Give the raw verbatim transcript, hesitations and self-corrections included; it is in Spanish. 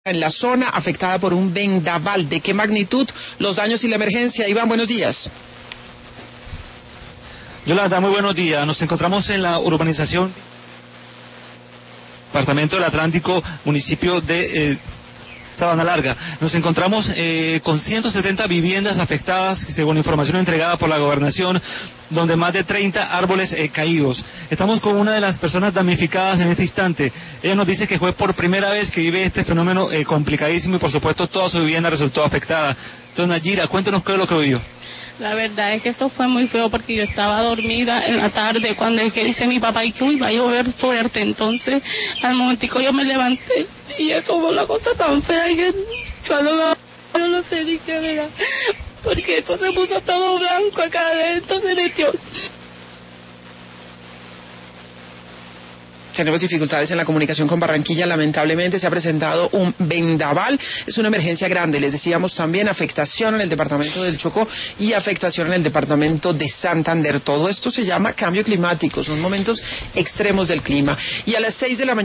En la zona afectada por un vendaval. ¿De qué magnitud los daños y la emergencia? Iván, buenos días. Yolanda, muy buenos días. Nos encontramos en la urbanización Departamento del Atlántico, municipio de eh, Sabana Larga. Nos encontramos eh, con ciento setenta viviendas afectadas, según información entregada por la gobernación, donde más de treinta árboles eh, caídos. Estamos con una de las personas damnificadas en este instante. Ella nos dice que fue por primera vez que vive este fenómeno eh, complicadísimo y por supuesto toda su vivienda resultó afectada. Dona Gira, cuéntenos qué es lo que vivió. La verdad es que eso fue muy feo porque yo estaba dormida en la tarde cuando es que dice mi papá y que iba a llover fuerte. Entonces al momentico yo me levanté y eso fue una cosa tan fea que yo no, yo no sé ni qué era, porque eso se puso todo blanco acá adentro, se metió. Tenemos dificultades en la comunicación con Barranquilla, lamentablemente se ha presentado un vendaval, es una emergencia grande, les decíamos también afectación en el departamento del Chocó y afectación en el departamento de Santander. Todo esto se llama cambio climático, son momentos extremos del clima. Y a las seis de la mañana